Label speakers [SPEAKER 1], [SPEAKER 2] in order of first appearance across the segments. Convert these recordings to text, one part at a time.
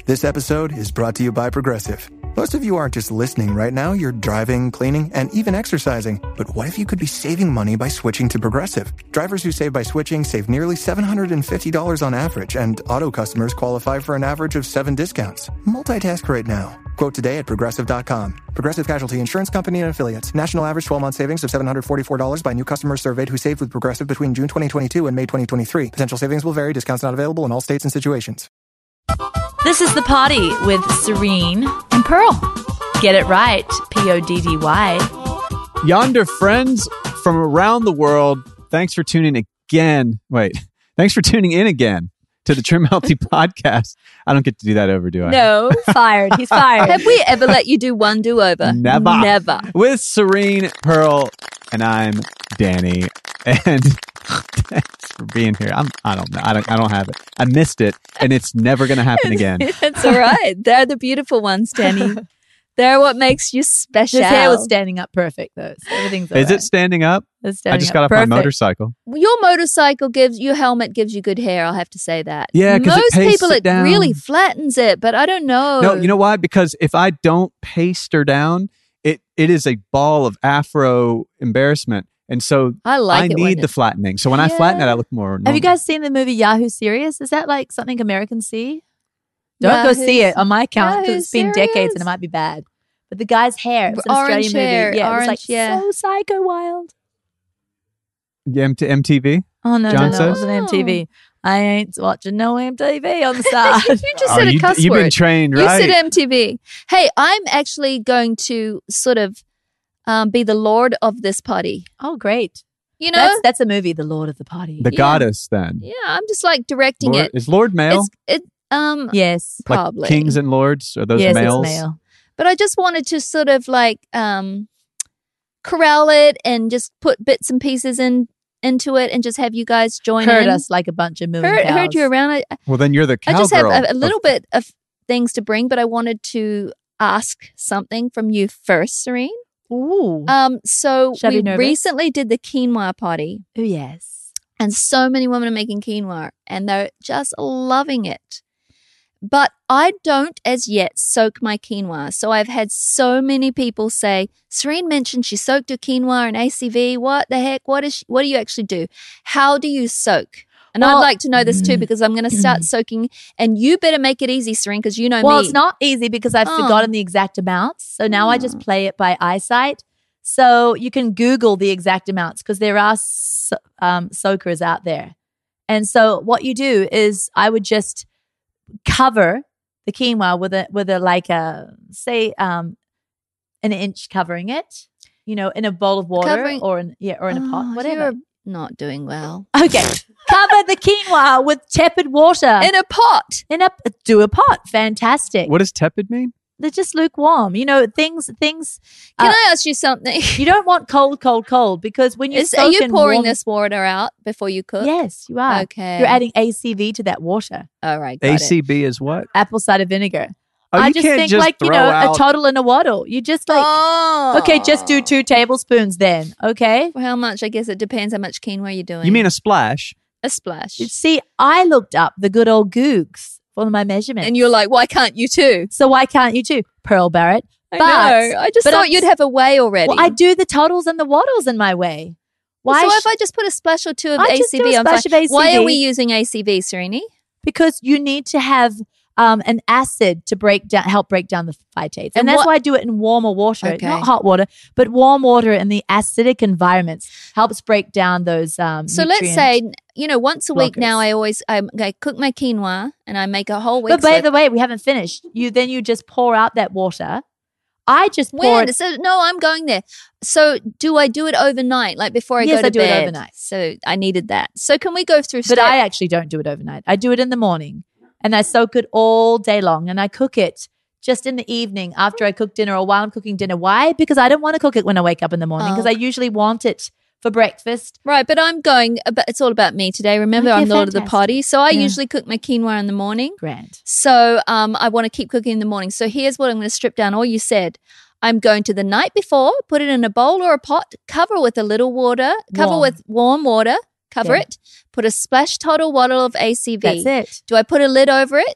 [SPEAKER 1] This episode is brought to you by Progressive. Most of you aren't just listening right now, you're driving, cleaning, and even exercising. But what if you could be saving money by switching to Progressive? Drivers who save by switching save nearly $750 on average, and auto customers qualify for an average of 7 discounts. Multitask right now. Quote today at Progressive.com. Progressive Casualty Insurance Company and Affiliates. National average 12-month savings of $744 by new customers surveyed who saved with Progressive between June 2022 and May 2023. Potential savings will vary. Discounts not available in all states and situations.
[SPEAKER 2] This is The Party with Serene and Pearl. Get it right, Poddy.
[SPEAKER 3] Yonder friends from around the world, thanks for tuning in again to the Trim Healthy Podcast. I don't get to do that over, do I?
[SPEAKER 2] No, fired. He's fired.
[SPEAKER 4] Have we ever let you do one do-over?
[SPEAKER 3] Never. With Serene, Pearl, and I'm Danny. And thanks for being here. I don't know. I don't have it. I missed it, and it's never going to happen again.
[SPEAKER 4] It's all right. They're the beautiful ones, Danny. They're what makes you special.
[SPEAKER 2] His hair was standing up perfect, though. So everything's all right.
[SPEAKER 3] Is it standing up?
[SPEAKER 2] It's standing
[SPEAKER 3] I just
[SPEAKER 2] up.
[SPEAKER 3] got off
[SPEAKER 2] Perfect.
[SPEAKER 3] my motorcycle.
[SPEAKER 4] Your helmet gives you good hair, I'll have to say that.
[SPEAKER 3] Yeah, because
[SPEAKER 4] most people, it
[SPEAKER 3] down.
[SPEAKER 4] really flattens it, but I don't know.
[SPEAKER 3] No, you know why? Because if I don't paste her down, it is a ball of afro embarrassment. And so I need the flattening. So when I flatten it, I look more normal.
[SPEAKER 2] Have you guys seen the movie Yahoo Serious? Is that like something Americans see? Don't go see it on my account because it's been decades and it might be bad. But the guy's hair, it was an
[SPEAKER 4] Orange
[SPEAKER 2] Australian
[SPEAKER 4] hair,
[SPEAKER 2] movie. Yeah,
[SPEAKER 4] orange,
[SPEAKER 2] it was like so psycho wild.
[SPEAKER 3] Yeah, MTV?
[SPEAKER 2] Oh, no,
[SPEAKER 3] John
[SPEAKER 2] it
[SPEAKER 3] says?
[SPEAKER 2] wasn't MTV. I ain't watching no MTV on the side.
[SPEAKER 4] You just said a cuss word.
[SPEAKER 3] You've been trained, right?
[SPEAKER 4] You said MTV. Hey, I'm actually going to sort of be the lord of this party.
[SPEAKER 2] Oh, great.
[SPEAKER 4] You know?
[SPEAKER 2] That's a movie, The Lord of the Party.
[SPEAKER 3] The goddess, then.
[SPEAKER 4] Yeah, I'm just like directing it.
[SPEAKER 3] Is Lord male?
[SPEAKER 2] Yes.
[SPEAKER 4] Probably.
[SPEAKER 3] Like kings and lords? Are those
[SPEAKER 2] yes,
[SPEAKER 3] males?
[SPEAKER 2] It's male.
[SPEAKER 4] But I just wanted to sort of like corral it and just put bits and pieces into it and just have you guys join
[SPEAKER 2] Herd
[SPEAKER 4] in.
[SPEAKER 2] us like a bunch of moving cows.
[SPEAKER 4] Heard you around.
[SPEAKER 3] Well, then you're the cowgirl.
[SPEAKER 4] I just have a little bit of things to bring, but I wanted to ask something from you first, Serene.
[SPEAKER 2] Ooh.
[SPEAKER 4] So
[SPEAKER 2] Should I
[SPEAKER 4] we
[SPEAKER 2] be nervous?
[SPEAKER 4] recently did the quinoa party.
[SPEAKER 2] Oh, yes.
[SPEAKER 4] And so many women are making quinoa and they're just loving it. But I don't as yet soak my quinoa. So I've had so many people say, Serene mentioned she soaked her quinoa in ACV. What the heck? What do you actually do? How do you soak? And I'd like to know this too because I'm going to start soaking. And you better make it easy, Serene, because you know me.
[SPEAKER 2] Well, it's not easy because I've forgotten the exact amounts. So now I just play it by eyesight. So you can Google the exact amounts because there are soakers out there. And so what you do is I would just cover the quinoa with a an inch covering it, in a bowl of water or in a pot, whatever.
[SPEAKER 4] You're not doing well.
[SPEAKER 2] Okay. Cover the quinoa with tepid water.
[SPEAKER 4] In a pot.
[SPEAKER 2] Do a pot. Fantastic.
[SPEAKER 3] What does tepid mean?
[SPEAKER 2] They're just lukewarm. Things.
[SPEAKER 4] Can I ask you something?
[SPEAKER 2] You don't want cold because when you
[SPEAKER 4] are you pouring this water out before you cook?
[SPEAKER 2] Yes, you are.
[SPEAKER 4] Okay.
[SPEAKER 2] You're adding ACV to that water.
[SPEAKER 4] All right. Got
[SPEAKER 3] ACV is what?
[SPEAKER 2] Apple cider vinegar.
[SPEAKER 3] Oh,
[SPEAKER 2] I
[SPEAKER 3] you
[SPEAKER 2] just
[SPEAKER 3] can't
[SPEAKER 2] think
[SPEAKER 3] just
[SPEAKER 2] like,
[SPEAKER 3] throw out...
[SPEAKER 2] a toddle and a waddle. You just okay, just do 2 tablespoons then. Okay.
[SPEAKER 4] For how much? I guess it depends how much quinoa you're doing.
[SPEAKER 3] You mean a splash?
[SPEAKER 4] A splash.
[SPEAKER 2] See, I looked up the good old Googs for my measurements.
[SPEAKER 4] And you're like, why can't you too?
[SPEAKER 2] So why can't you too? Pearl Barrett.
[SPEAKER 4] I know. I just thought you'd have a way already.
[SPEAKER 2] Well, I do the toddles and the waddles in my way. Why?
[SPEAKER 4] So if I just put a splash or two of
[SPEAKER 2] I just do
[SPEAKER 4] ACV,
[SPEAKER 2] a
[SPEAKER 4] I'm
[SPEAKER 2] splash
[SPEAKER 4] fine.
[SPEAKER 2] of ACV.
[SPEAKER 4] Why are we using ACV, Serene?
[SPEAKER 2] Because you need to have an acid to help break down the phytates. And that's why I do it in warmer water, not hot water, but warm water in the acidic environments helps break down those
[SPEAKER 4] So let's say, once a week now I cook my quinoa and I make a whole week.
[SPEAKER 2] But by the way, we haven't finished. You just pour out that water. I just pour it.
[SPEAKER 4] So, no, I'm going there. So do I do it overnight, like before I go to bed?
[SPEAKER 2] Yes, I do it overnight.
[SPEAKER 4] So I needed that. So can we go through
[SPEAKER 2] But I actually don't do it overnight. I do it in the morning. And I soak it all day long and I cook it just in the evening after I cook dinner or while I'm cooking dinner. Why? Because I don't want to cook it when I wake up in the morning because I usually want it for breakfast.
[SPEAKER 4] Right, but it's all about me today. Remember, I'm the lord of the party. So I usually cook my quinoa in the morning.
[SPEAKER 2] Grand.
[SPEAKER 4] So I want to keep cooking in the morning. So here's what I'm going to strip down all you said. I'm going to the night before, put it in a bowl or a pot, cover with a little water, with warm water. Cover it. Put a splash total waddle of ACV.
[SPEAKER 2] That's it.
[SPEAKER 4] Do I put a lid over it?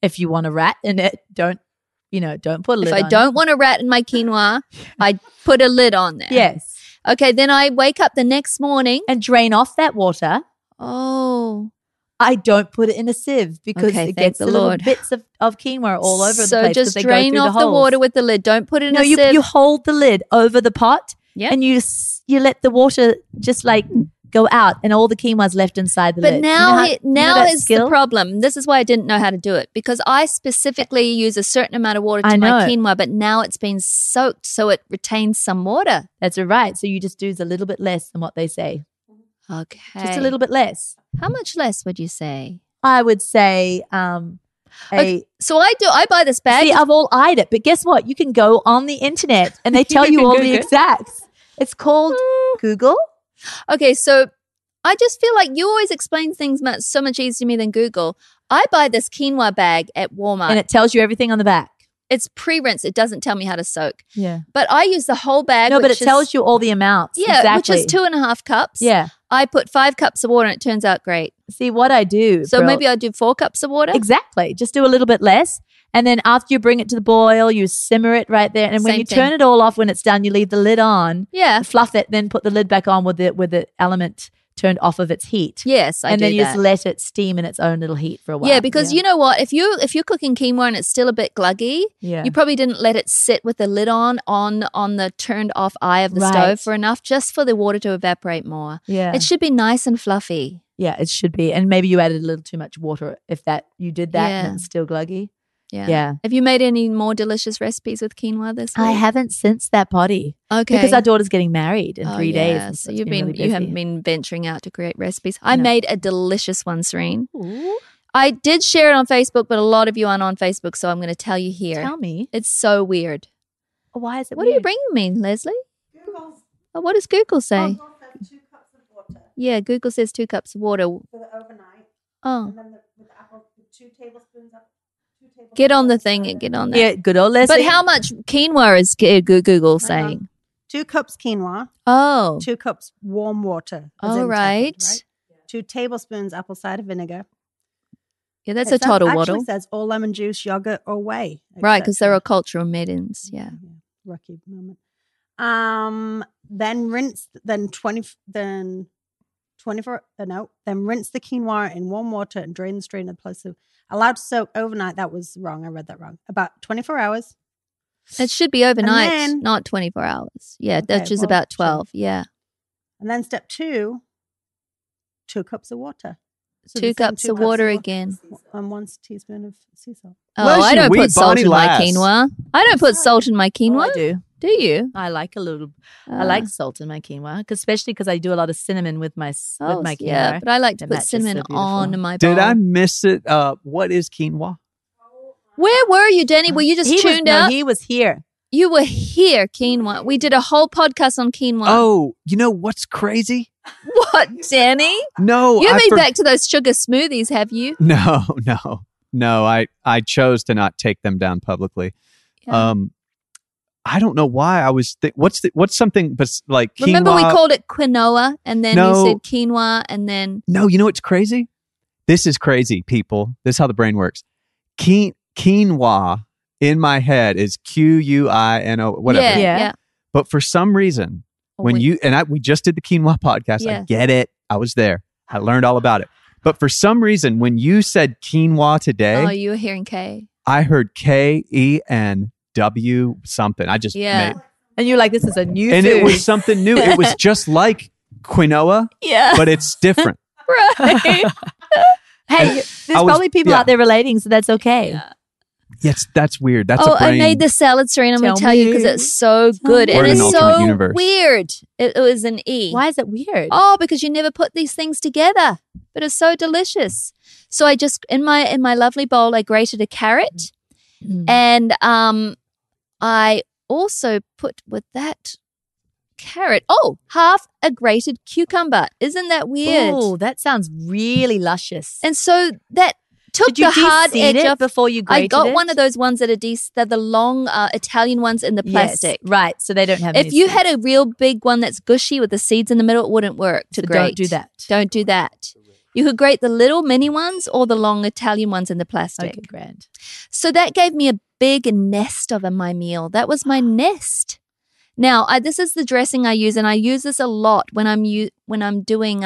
[SPEAKER 2] If you want a rat in it, don't put a lid
[SPEAKER 4] If
[SPEAKER 2] on
[SPEAKER 4] I don't want a rat in my quinoa, I put a lid on there.
[SPEAKER 2] Yes.
[SPEAKER 4] Okay, then I wake up the next morning.
[SPEAKER 2] And drain off that water.
[SPEAKER 4] Oh.
[SPEAKER 2] I don't put it in a sieve because
[SPEAKER 4] Okay,
[SPEAKER 2] it
[SPEAKER 4] thank
[SPEAKER 2] gets
[SPEAKER 4] the
[SPEAKER 2] the little
[SPEAKER 4] Lord.
[SPEAKER 2] bits of quinoa all over the
[SPEAKER 4] So
[SPEAKER 2] place. 'cause
[SPEAKER 4] just
[SPEAKER 2] they go
[SPEAKER 4] drain
[SPEAKER 2] through
[SPEAKER 4] off the
[SPEAKER 2] holes.
[SPEAKER 4] water with the lid. Don't put it in
[SPEAKER 2] No,
[SPEAKER 4] a sieve.
[SPEAKER 2] you hold the lid over the pot
[SPEAKER 4] Yep.
[SPEAKER 2] and you let the water just like go out and all the quinoa's left inside the
[SPEAKER 4] But
[SPEAKER 2] lid.
[SPEAKER 4] now,
[SPEAKER 2] you know
[SPEAKER 4] now
[SPEAKER 2] that
[SPEAKER 4] is
[SPEAKER 2] skill?
[SPEAKER 4] the problem. This is why I didn't know how to do it, because I specifically use a certain amount of water
[SPEAKER 2] I
[SPEAKER 4] to my
[SPEAKER 2] know.
[SPEAKER 4] quinoa, but now it's been soaked so it retains some water.
[SPEAKER 2] That's right. So you just do a little bit less than what they say.
[SPEAKER 4] Okay.
[SPEAKER 2] Just a little bit less.
[SPEAKER 4] How much less would you say?
[SPEAKER 2] I would say
[SPEAKER 4] So I buy this bag.
[SPEAKER 2] See, I've all eyed it, but guess what? You can go on the internet and they tell you
[SPEAKER 4] can
[SPEAKER 2] all the
[SPEAKER 4] Google.
[SPEAKER 2] exacts. It's called Google.
[SPEAKER 4] Okay, so I just feel like you always explain things so much easier to me than Google. I buy this quinoa bag at Walmart.
[SPEAKER 2] And it tells you everything on the back.
[SPEAKER 4] It's pre-rinsed. It doesn't tell me how to soak.
[SPEAKER 2] Yeah.
[SPEAKER 4] But I use the whole bag.
[SPEAKER 2] No, but
[SPEAKER 4] which
[SPEAKER 2] it tells you all the amounts.
[SPEAKER 4] Yeah,
[SPEAKER 2] exactly.
[SPEAKER 4] which is 2.5 cups.
[SPEAKER 2] Yeah.
[SPEAKER 4] I put 5 cups of water and it turns out great.
[SPEAKER 2] See, what I do.
[SPEAKER 4] So
[SPEAKER 2] Pearl-
[SPEAKER 4] maybe I do 4 cups of water.
[SPEAKER 2] Exactly. Just do a little bit less. And then after you bring it to the boil, you simmer it right there. And when
[SPEAKER 4] Same
[SPEAKER 2] you
[SPEAKER 4] thing.
[SPEAKER 2] turn it all off, when it's done, you leave the lid on.
[SPEAKER 4] Yeah.
[SPEAKER 2] Fluff it, then put the lid back on with the element turned off of its heat.
[SPEAKER 4] Yes, I
[SPEAKER 2] and
[SPEAKER 4] do
[SPEAKER 2] then you
[SPEAKER 4] that.
[SPEAKER 2] just let it steam in its own little heat for a while.
[SPEAKER 4] Yeah, because you know what? If you're cooking quinoa and it's still a bit gluggy,
[SPEAKER 2] Yeah.
[SPEAKER 4] you probably didn't let it sit with the lid on the turned off eye of the
[SPEAKER 2] Right.
[SPEAKER 4] stove for enough, just for the water to evaporate more.
[SPEAKER 2] Yeah.
[SPEAKER 4] It should be nice and fluffy.
[SPEAKER 2] Yeah, it should be. And maybe you added a little too much water if you did that
[SPEAKER 4] Yeah.
[SPEAKER 2] and it's still gluggy.
[SPEAKER 4] Yeah.
[SPEAKER 2] Yeah.
[SPEAKER 4] Have you made any more delicious recipes with quinoa this week?
[SPEAKER 2] I haven't since that potty.
[SPEAKER 4] Okay.
[SPEAKER 2] Because our daughter's getting married in 3 days.
[SPEAKER 4] Yeah.
[SPEAKER 2] and
[SPEAKER 4] So
[SPEAKER 2] it's
[SPEAKER 4] you've
[SPEAKER 2] been
[SPEAKER 4] been
[SPEAKER 2] really
[SPEAKER 4] you haven't
[SPEAKER 2] busy.
[SPEAKER 4] been venturing out to create recipes. I
[SPEAKER 2] No.
[SPEAKER 4] made a delicious one, Serene.
[SPEAKER 2] Ooh,
[SPEAKER 4] I did share it on Facebook, but a lot of you aren't on Facebook, so I'm going to tell you here.
[SPEAKER 2] tell me.
[SPEAKER 4] It's so weird.
[SPEAKER 2] Why is it
[SPEAKER 4] What are you
[SPEAKER 2] weird?
[SPEAKER 4] bringing me, Leslie? Oh, what does Google say? Yeah, Google says 2 cups of water.
[SPEAKER 5] For the overnight,
[SPEAKER 4] Oh,
[SPEAKER 5] and then with the apple, with 2 tablespoons of.
[SPEAKER 4] get on the thing and get on that.
[SPEAKER 2] Yeah, good old Leslie.
[SPEAKER 4] But how much quinoa is Google
[SPEAKER 5] Hang on.
[SPEAKER 4] saying?
[SPEAKER 5] 2 cups quinoa,
[SPEAKER 4] Oh,
[SPEAKER 5] 2 cups warm water. as
[SPEAKER 4] all
[SPEAKER 5] in
[SPEAKER 4] right.
[SPEAKER 5] tepid, 2 tablespoons apple cider vinegar.
[SPEAKER 4] Yeah, that's
[SPEAKER 5] It
[SPEAKER 4] a total
[SPEAKER 5] actually
[SPEAKER 4] waddle.
[SPEAKER 5] says all lemon juice, yogurt, or whey.
[SPEAKER 4] Right, because there
[SPEAKER 5] etc.
[SPEAKER 4] are cultural maidens. Yeah.
[SPEAKER 5] Rocky moment. Then rinse. Then 24. Then rinse the quinoa in warm water and drain the strain of the place. Allowed to soak overnight. That was wrong. I read that wrong. About 24 hours.
[SPEAKER 4] It should be overnight,
[SPEAKER 5] then-
[SPEAKER 4] not 24 hours. Yeah,
[SPEAKER 5] Okay,
[SPEAKER 4] which is
[SPEAKER 5] well,
[SPEAKER 4] about
[SPEAKER 5] so-
[SPEAKER 4] 12. Yeah.
[SPEAKER 5] And then step 2, 2 cups of water. So
[SPEAKER 4] 2
[SPEAKER 5] the same
[SPEAKER 4] cups
[SPEAKER 5] 2
[SPEAKER 4] of water again.
[SPEAKER 5] And 1 teaspoon of sea salt.
[SPEAKER 4] Oh,
[SPEAKER 3] Where's
[SPEAKER 4] I
[SPEAKER 3] your
[SPEAKER 4] don't
[SPEAKER 3] wee
[SPEAKER 4] put salt
[SPEAKER 3] Bonnie
[SPEAKER 4] in my
[SPEAKER 3] lass?
[SPEAKER 4] quinoa. I don't put salt in my
[SPEAKER 2] Oh,
[SPEAKER 4] quinoa.
[SPEAKER 2] I do.
[SPEAKER 4] Do you?
[SPEAKER 2] I like a little. I
[SPEAKER 4] Ah.
[SPEAKER 2] like salt in my quinoa, especially because I do a lot of cinnamon with my with my quinoa.
[SPEAKER 4] yeah, but I like to
[SPEAKER 2] It
[SPEAKER 4] put
[SPEAKER 2] matches so
[SPEAKER 4] cinnamon
[SPEAKER 2] beautiful.
[SPEAKER 4] on my bowl.
[SPEAKER 3] Did I miss it? What is quinoa?
[SPEAKER 4] Where were you, Danny? Were you just tuned out?
[SPEAKER 2] He was here.
[SPEAKER 4] You were here, quinoa. We did a whole podcast on quinoa.
[SPEAKER 3] Oh, you know what's crazy?
[SPEAKER 4] What, Danny?
[SPEAKER 3] No,
[SPEAKER 4] You
[SPEAKER 3] I
[SPEAKER 4] haven't been
[SPEAKER 3] for-
[SPEAKER 4] back to those sugar smoothies, have you?
[SPEAKER 3] No. I chose to not take them down publicly.
[SPEAKER 4] Yeah.
[SPEAKER 3] I don't know why I was. What's something but like quinoa?
[SPEAKER 4] Remember we called it quinoa, and then
[SPEAKER 3] No.
[SPEAKER 4] you said quinoa, and then
[SPEAKER 3] No, you know what's crazy? This is crazy, people. This is how the brain works. Quinoa in my head is Quino, whatever.
[SPEAKER 2] Yeah.
[SPEAKER 3] But for some reason,
[SPEAKER 4] Oh,
[SPEAKER 3] when
[SPEAKER 4] wait.
[SPEAKER 3] we just did the quinoa podcast,
[SPEAKER 4] Yeah.
[SPEAKER 3] I get it. I was there. I learned all about it. But for some reason, when you said quinoa today,
[SPEAKER 4] Oh, you were hearing K.
[SPEAKER 3] I heard KENW something. I just
[SPEAKER 4] Yeah.
[SPEAKER 3] made,
[SPEAKER 2] And you're like, this is a new
[SPEAKER 3] and
[SPEAKER 2] food.
[SPEAKER 3] it was something new. It was just like quinoa,
[SPEAKER 4] Yeah.
[SPEAKER 3] but it's different.
[SPEAKER 4] Right.
[SPEAKER 2] Hey,
[SPEAKER 3] I
[SPEAKER 2] there's
[SPEAKER 3] was-
[SPEAKER 2] probably people
[SPEAKER 3] yeah.
[SPEAKER 2] out there relating, so that's okay.
[SPEAKER 3] Yes, that's weird. That's
[SPEAKER 4] Oh,
[SPEAKER 3] a brain.
[SPEAKER 4] I made the salad, Serena. I'm going
[SPEAKER 2] Tell
[SPEAKER 4] to tell you because
[SPEAKER 2] me.
[SPEAKER 4] it's so good.
[SPEAKER 3] We're
[SPEAKER 4] And
[SPEAKER 3] in
[SPEAKER 4] it's
[SPEAKER 3] an alternate
[SPEAKER 4] so
[SPEAKER 3] universe.
[SPEAKER 4] weird. It was an E.
[SPEAKER 2] Why is it weird?
[SPEAKER 4] Oh, because you never put these things together. But it's so delicious. So I just in my lovely bowl I grated a carrot
[SPEAKER 2] Mm.
[SPEAKER 4] and I also put with that carrot half a grated cucumber. Isn't that weird?
[SPEAKER 2] Oh, that sounds really luscious.
[SPEAKER 4] And so that took
[SPEAKER 2] Did you
[SPEAKER 4] the hard
[SPEAKER 2] de-seed
[SPEAKER 4] edge
[SPEAKER 2] it
[SPEAKER 4] off.
[SPEAKER 2] before you
[SPEAKER 4] I
[SPEAKER 2] grated
[SPEAKER 4] got
[SPEAKER 2] it?
[SPEAKER 4] one of those ones that are they're the long Italian ones in the plastic.
[SPEAKER 2] Yes, right. So they don't have.
[SPEAKER 4] If
[SPEAKER 2] any
[SPEAKER 4] you
[SPEAKER 2] seeds.
[SPEAKER 4] had a real big one that's gushy with the seeds in the middle, it wouldn't work to
[SPEAKER 2] So
[SPEAKER 4] grate.
[SPEAKER 2] don't do that.
[SPEAKER 4] Don't do that. You could grate the little mini ones or the long Italian ones in the plastic.
[SPEAKER 2] Okay, grand.
[SPEAKER 4] So that gave me a big nest of my meal. That was my nest. Now, this is the dressing I use, and I use this a lot when I'm doing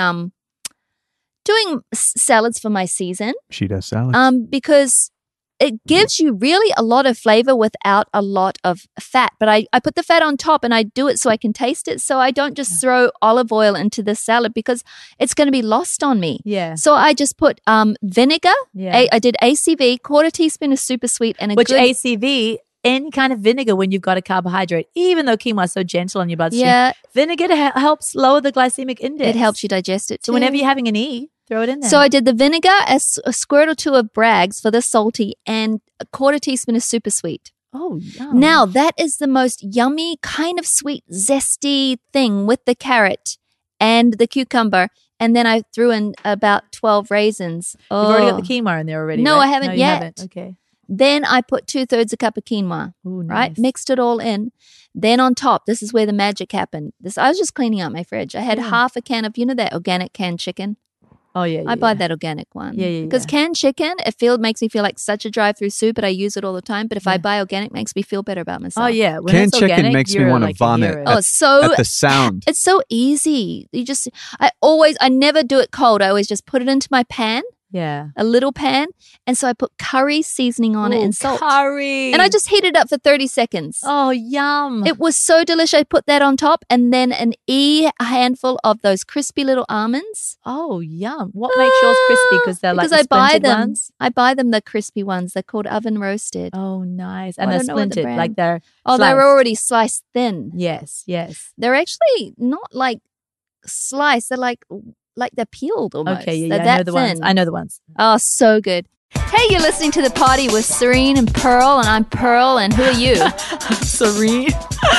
[SPEAKER 4] salads for my season.
[SPEAKER 3] She does salads.
[SPEAKER 4] Because it gives you really a lot of flavor without a lot of fat. But I put the fat on top, and I do it so I can taste it. So I don't just throw olive oil into the salad because it's going to be lost on me.
[SPEAKER 2] Yeah.
[SPEAKER 4] So I just put vinegar.
[SPEAKER 2] Yeah.
[SPEAKER 4] I did ACV, quarter teaspoon of super sweet, and
[SPEAKER 2] ACV, any kind of vinegar when you've got a carbohydrate, even though quinoa is so gentle on your bloodstream, vinegar helps lower the glycemic index.
[SPEAKER 4] It helps you digest it too.
[SPEAKER 2] So whenever you're having an E, throw it in there.
[SPEAKER 4] So I did the vinegar, a squirt or two of Bragg's for the salty, and a quarter teaspoon of super sweet.
[SPEAKER 2] Oh, yum.
[SPEAKER 4] Now that is the most yummy kind of sweet, zesty thing with the carrot and the cucumber. And then I threw in about 12 raisins.
[SPEAKER 2] You've already got the quinoa in there already.
[SPEAKER 4] No,
[SPEAKER 2] right?
[SPEAKER 4] I haven't
[SPEAKER 2] you
[SPEAKER 4] yet.
[SPEAKER 2] Haven't. Okay.
[SPEAKER 4] Then I put 2/3 a cup of quinoa,
[SPEAKER 2] Ooh, nice.
[SPEAKER 4] right? Mixed it all in. Then on top, this is where the magic happened. I was just cleaning out my fridge. I had half a can of, that organic canned chicken.
[SPEAKER 2] Oh, yeah.
[SPEAKER 4] I buy that organic one.
[SPEAKER 2] Yeah.
[SPEAKER 4] Because canned chicken, makes me feel like such a drive-through soup, but I use it all the time. But if I buy organic, it makes me feel better about myself.
[SPEAKER 2] Oh, yeah. When
[SPEAKER 3] Canned
[SPEAKER 2] it's
[SPEAKER 3] chicken
[SPEAKER 2] organic,
[SPEAKER 3] makes me
[SPEAKER 2] you're
[SPEAKER 3] want to
[SPEAKER 2] like a
[SPEAKER 3] vomit.
[SPEAKER 2] hero.
[SPEAKER 4] Oh, so
[SPEAKER 3] At the sound.
[SPEAKER 4] it's so easy. I never do it cold. I always just put it into my pan,
[SPEAKER 2] Yeah.
[SPEAKER 4] a little pan, and so I put curry seasoning on it and salt.
[SPEAKER 2] Curry.
[SPEAKER 4] And I just heat it up for 30 seconds.
[SPEAKER 2] Oh, yum.
[SPEAKER 4] It was so delicious. I put that on top, and then a handful of those crispy little almonds.
[SPEAKER 2] Oh, yum. What makes yours crispy? Because they're like
[SPEAKER 4] Because
[SPEAKER 2] the
[SPEAKER 4] I buy
[SPEAKER 2] splintered
[SPEAKER 4] them.
[SPEAKER 2] ones?
[SPEAKER 4] I buy them the crispy ones. They're called oven roasted.
[SPEAKER 2] Oh, nice. And
[SPEAKER 4] I
[SPEAKER 2] they're
[SPEAKER 4] don't know what the
[SPEAKER 2] splintered.
[SPEAKER 4] brand-
[SPEAKER 2] Like they're
[SPEAKER 4] they're
[SPEAKER 2] sliced.
[SPEAKER 4] already sliced thin.
[SPEAKER 2] Yes.
[SPEAKER 4] They're actually not like sliced. They're like they're peeled almost.
[SPEAKER 2] Okay, yeah,
[SPEAKER 4] They're
[SPEAKER 2] I
[SPEAKER 4] that
[SPEAKER 2] know the
[SPEAKER 4] thin.
[SPEAKER 2] ones. I know the ones.
[SPEAKER 4] Oh, so good. Hey, you're listening to The Party with Serene and Pearl, and I'm Pearl, and who are you?
[SPEAKER 2] Serene.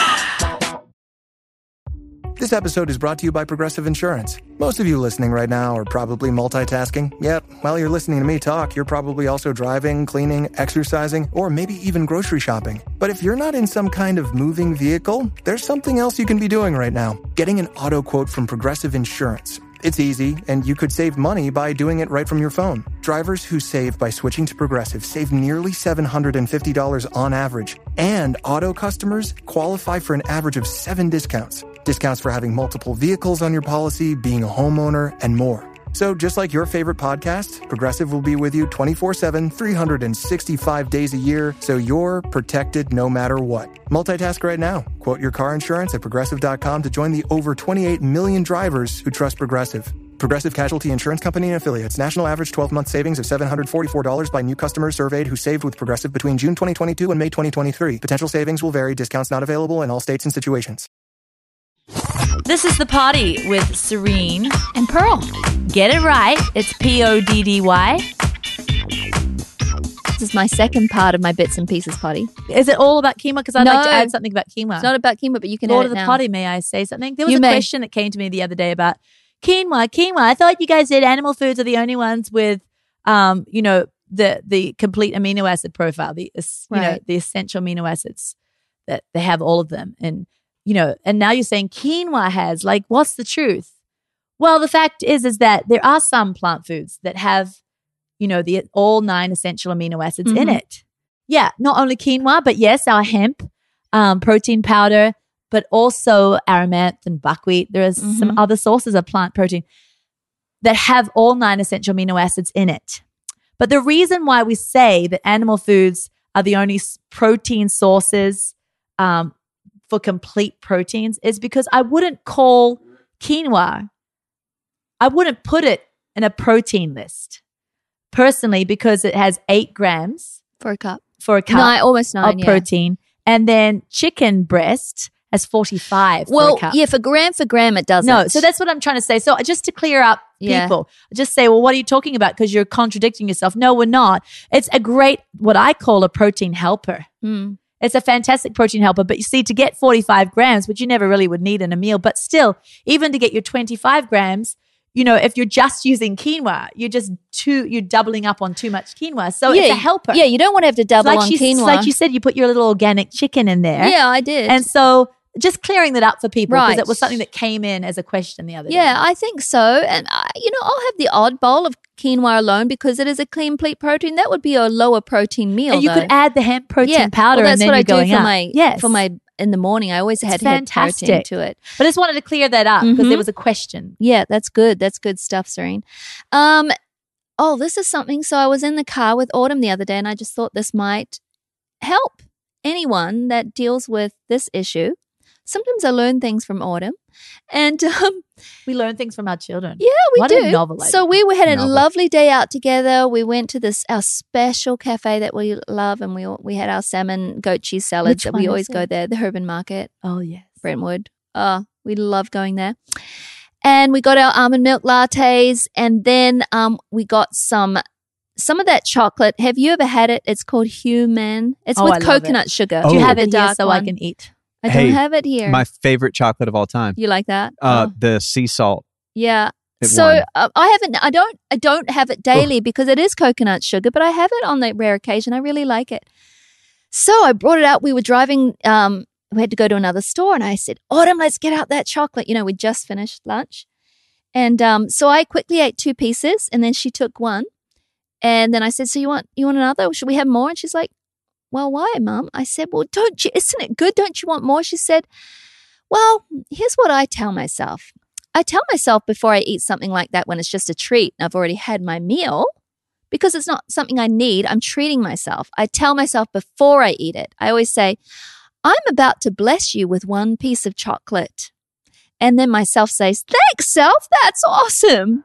[SPEAKER 1] This episode is brought to you by Progressive Insurance. Most of you listening right now are probably multitasking. Yep, while you're listening to me talk, you're probably also driving, cleaning, exercising, or maybe even grocery shopping. But if you're not in some kind of moving vehicle, there's something else you can be doing right now. Getting an auto quote from Progressive Insurance. It's easy, and you could save money by doing it right from your phone. Drivers who save by switching to Progressive save nearly $750 on average. And auto customers qualify for an average of 7 discounts. Discounts for having multiple vehicles on your policy, being a homeowner, and more. So just like your favorite podcast, Progressive will be with you 24/7, 365 days a year, so you're protected no matter what. Multitask right now. Quote your car insurance at Progressive.com to join the over 28 million drivers who trust Progressive. Progressive Casualty Insurance Company and Affiliates. National average 12-month savings of $744 by new customers surveyed who saved with Progressive between June 2022 and May 2023. Potential savings will vary. Discounts not available in all states and situations.
[SPEAKER 2] This is The Party with Serene.
[SPEAKER 4] And Pearl.
[SPEAKER 2] Get it right. It's PODDY.
[SPEAKER 4] This is my second part of my bits and pieces potty.
[SPEAKER 2] Is it all about quinoa? Because I'd
[SPEAKER 4] No.
[SPEAKER 2] like to add something about quinoa.
[SPEAKER 4] It's not about quinoa, but you can
[SPEAKER 2] Lord
[SPEAKER 4] add
[SPEAKER 2] of
[SPEAKER 4] it
[SPEAKER 2] the
[SPEAKER 4] now.
[SPEAKER 2] Potty, may I say something? There was
[SPEAKER 4] You
[SPEAKER 2] a
[SPEAKER 4] may.
[SPEAKER 2] question that came to me the other day about quinoa. I thought you guys said animal foods are the only ones with, the complete amino acid profile, the essential amino acids that they have all of them. And, and now you're saying quinoa has, like, what's the truth? Well, the fact is that there are some plant foods that have, all 9 essential amino acids in it. Yeah, not only quinoa, but yes, our hemp, protein powder, but also amaranth and buckwheat. There are some other sources of plant protein that have all 9 essential amino acids in it. But the reason why we say that animal foods are the only protein sources for complete proteins is because I wouldn't call quinoa, I wouldn't put it in a protein list personally because it has 8 grams
[SPEAKER 4] For a cup.
[SPEAKER 2] of
[SPEAKER 4] Almost 9,
[SPEAKER 2] protein. And then chicken breast has 45 for a cup.
[SPEAKER 4] yeah, for gram, it doesn't.
[SPEAKER 2] No, so that's what I'm trying to say. So just to clear up people, just say, well, what are you talking about? Because you're contradicting yourself. No, we're not. It's a great, what I call a protein helper. It's a fantastic protein helper. But you see, to get 45 grams, which you never really would need in a meal, but still, even to get your 25 grams, if you're just using quinoa, you're doubling up on too much quinoa. So it's a helper.
[SPEAKER 4] Yeah, you don't want to have to double on
[SPEAKER 2] It's
[SPEAKER 4] quinoa.
[SPEAKER 2] like you said, you put your little organic chicken in there.
[SPEAKER 4] Yeah, I did.
[SPEAKER 2] And so just clearing that up for people because
[SPEAKER 4] Right.
[SPEAKER 2] it was something that came in as a question the other day.
[SPEAKER 4] Yeah, I think so. And, I'll have the odd bowl of quinoa alone because it is a complete protein. That would be a lower protein meal.
[SPEAKER 2] And you could
[SPEAKER 4] though.
[SPEAKER 2] add the hemp protein powder,
[SPEAKER 4] Well,
[SPEAKER 2] and
[SPEAKER 4] that's
[SPEAKER 2] then
[SPEAKER 4] what
[SPEAKER 2] you're
[SPEAKER 4] I do
[SPEAKER 2] going
[SPEAKER 4] for
[SPEAKER 2] up.
[SPEAKER 4] my
[SPEAKER 2] yes.
[SPEAKER 4] in the morning. I always had hemp protein
[SPEAKER 2] fantastic.
[SPEAKER 4] to it.
[SPEAKER 2] But I just wanted to clear that up because
[SPEAKER 4] Mhm.
[SPEAKER 2] there was a question.
[SPEAKER 4] Yeah, that's good. That's good stuff, Serene. This is something. So I was in the car with Autumn the other day, and I just thought this might help anyone that deals with this issue. Sometimes I learn things from Autumn, and
[SPEAKER 2] We learn things from our children.
[SPEAKER 4] yeah, we
[SPEAKER 2] What
[SPEAKER 4] do.
[SPEAKER 2] a novel idea.
[SPEAKER 4] So we had a
[SPEAKER 3] Novel.
[SPEAKER 4] lovely day out together. We went to our special cafe that we love, and we had our salmon goat cheese salads
[SPEAKER 2] Which
[SPEAKER 4] that
[SPEAKER 2] one
[SPEAKER 4] we
[SPEAKER 2] is
[SPEAKER 4] always
[SPEAKER 2] it?
[SPEAKER 4] go there. The Urban Market,
[SPEAKER 2] Oh, yes.
[SPEAKER 4] Brentwood. Oh, we love going there. And we got our almond milk lattes, and then we got some of that chocolate. Have you ever had it? It's called Human. It's
[SPEAKER 2] Oh,
[SPEAKER 4] with
[SPEAKER 2] I love
[SPEAKER 4] coconut sugar.
[SPEAKER 3] Oh.
[SPEAKER 2] Do you have
[SPEAKER 4] The
[SPEAKER 2] it here
[SPEAKER 4] dark
[SPEAKER 2] so I
[SPEAKER 4] one.
[SPEAKER 2] can eat?
[SPEAKER 4] I
[SPEAKER 3] Hey,
[SPEAKER 4] don't have it here.
[SPEAKER 3] My favorite chocolate of all time.
[SPEAKER 4] You like that? Oh,
[SPEAKER 3] The sea salt.
[SPEAKER 4] yeah.
[SPEAKER 3] It
[SPEAKER 4] So
[SPEAKER 3] won.
[SPEAKER 4] I don't have it daily because it is coconut sugar, but I have it on the rare occasion. I really like it. So I brought it out. We were driving. We had to go to another store, and I said, "Autumn, let's get out that chocolate." We just finished lunch, and so I quickly ate 2 pieces, and then she took one, and then I said, "So you want another? Should we have more?" And she's like, "Well, why, Mum?" I said, "Well, don't you? Isn't it good? Don't you want more?" She said, "Well, here's what I tell myself. I tell myself before I eat something like that when it's just a treat and I've already had my meal, because it's not something I need, I'm treating myself. I tell myself before I eat it. I always say, I'm about to bless you with 1 piece of chocolate." And then myself says, "Thanks, self. That's awesome."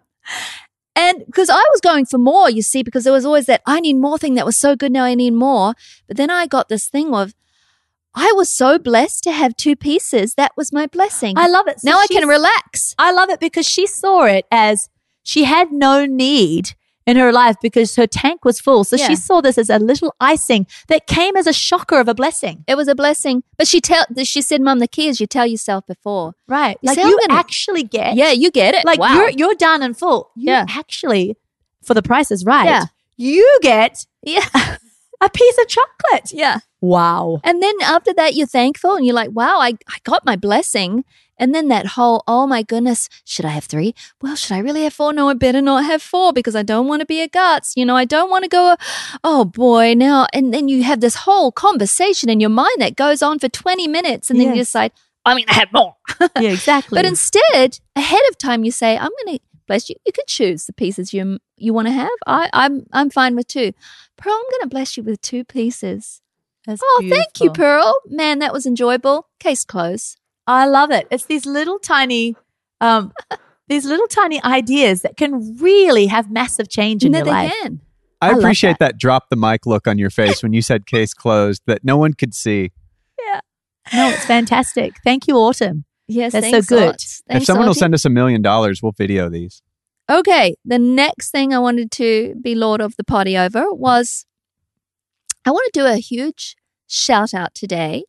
[SPEAKER 4] And because I was going for more, you see, because there was always that I need more thing that was so good. Now I need more. But then I got this thing of, I was so blessed to have 2 pieces. That was my blessing.
[SPEAKER 2] I love it. So
[SPEAKER 4] now I can
[SPEAKER 2] she's-
[SPEAKER 4] relax.
[SPEAKER 2] I love it because she saw it as she had no need in her life because her tank was full. So
[SPEAKER 4] Yeah.
[SPEAKER 2] she saw this as a little icing that came as a shocker of a blessing.
[SPEAKER 4] It was a blessing. But she said, "Mum, the key is you tell yourself before."
[SPEAKER 2] Right.
[SPEAKER 4] You
[SPEAKER 2] Like
[SPEAKER 4] say, "I'm
[SPEAKER 2] you
[SPEAKER 4] gonna-"
[SPEAKER 2] actually get.
[SPEAKER 4] Yeah, you get it.
[SPEAKER 2] Like
[SPEAKER 4] wow.
[SPEAKER 2] you're done and full. You
[SPEAKER 4] Yeah.
[SPEAKER 2] actually, for the price is right.
[SPEAKER 4] Yeah.
[SPEAKER 2] You get
[SPEAKER 4] yeah,
[SPEAKER 2] a piece of chocolate.
[SPEAKER 4] yeah.
[SPEAKER 2] Wow.
[SPEAKER 4] And then after that, you're thankful and you're like, wow, I got my blessing. And then that whole, oh my goodness, should I have 3? Well, should I really have 4? No, I better not have 4 because I don't want to be a guts. I don't want to go, oh boy, now. And then you have this whole conversation in your mind that goes on for 20 minutes. And then you
[SPEAKER 2] Yes.
[SPEAKER 4] decide, I'm going to have more.
[SPEAKER 2] Yeah, exactly.
[SPEAKER 4] But instead, ahead of time, you say, I'm going to bless you. You can choose the pieces you want to have. I'm fine with 2. Pearl, I'm going to bless you with 2 pieces.
[SPEAKER 2] That's
[SPEAKER 4] Oh, thank you,
[SPEAKER 2] beautiful.
[SPEAKER 4] Pearl. Man, that was enjoyable. Case closed.
[SPEAKER 2] I love it. It's these little tiny ideas that can really have massive change in
[SPEAKER 4] No,
[SPEAKER 2] your
[SPEAKER 4] they
[SPEAKER 2] life.
[SPEAKER 4] can.
[SPEAKER 3] I
[SPEAKER 2] love
[SPEAKER 3] appreciate
[SPEAKER 2] that.
[SPEAKER 3] that drop the mic look on your face when you said case closed that no one could see.
[SPEAKER 2] No, it's fantastic. Thank you, Autumn.
[SPEAKER 4] Yes,
[SPEAKER 2] That's so
[SPEAKER 4] thanks
[SPEAKER 2] good.
[SPEAKER 4] lots.
[SPEAKER 3] If
[SPEAKER 4] Thanks,
[SPEAKER 3] someone will
[SPEAKER 4] Auntie.
[SPEAKER 3] send us $1 million, we'll video these.
[SPEAKER 4] Okay, the next thing I wanted to be Lord of the Potty over was I want to do a huge shout out today